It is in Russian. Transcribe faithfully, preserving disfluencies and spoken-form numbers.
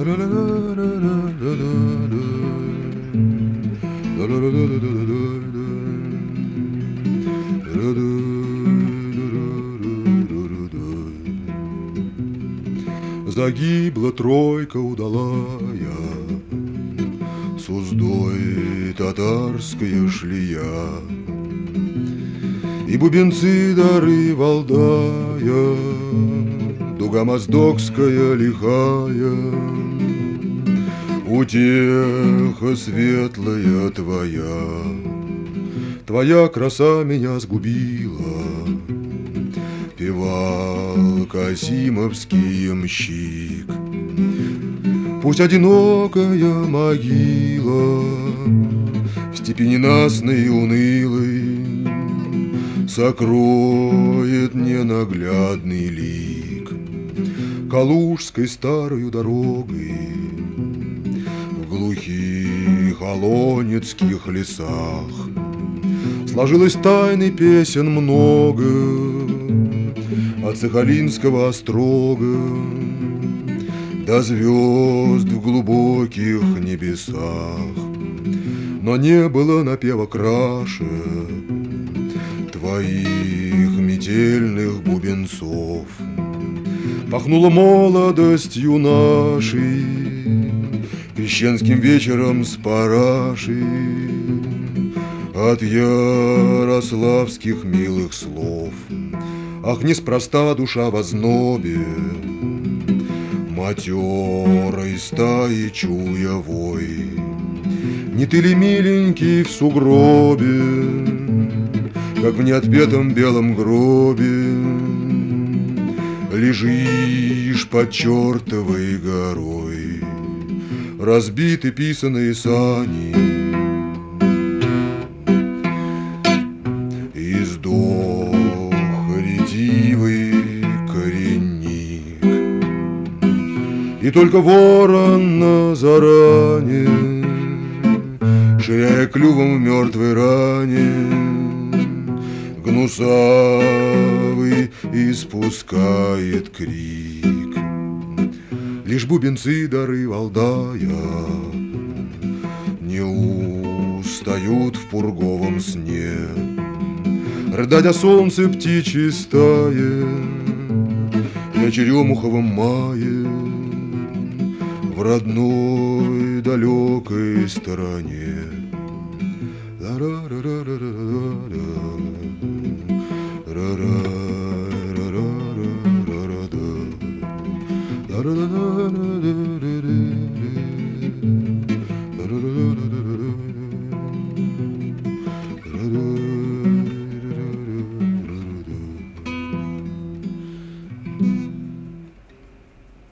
Загибла тройка удалая, с уздой татарская шлия, и бубенцы дары валдая, дуга моздокская лихая, утеха светлая твоя, твоя краса меня сгубила, певал Касимовский ямщик. Пусть одинокая могила в степи ненастной и унылой сокроет ненаглядный лик калужской старою дорогой в глухих олонецких лесах. Сложилось тайны песен много от Сахалинского острога до звезд в глубоких небесах, но не было напева краше твоих метельных бубенцов. Пахнуло молодостью нашей, крещенским вечером с парашей, от ярославских милых слов. Ах, неспроста душа в ознобе, матерой стаи чуя вой. Не ты ли, миленький, в сугробе, как в неотпетом белом гробе, лежишь под чертовой горой, разбиты писаные сани, и сдох ретивый коренник, и только ворон на заране, ширяя клювом в мертвой ране, гнусавый испускает крик. Лишь бубенцы дары валдая не устают в пурговом сне рыдать о солнце птичьей стае и о черемуховом мае в родной далекой стороне.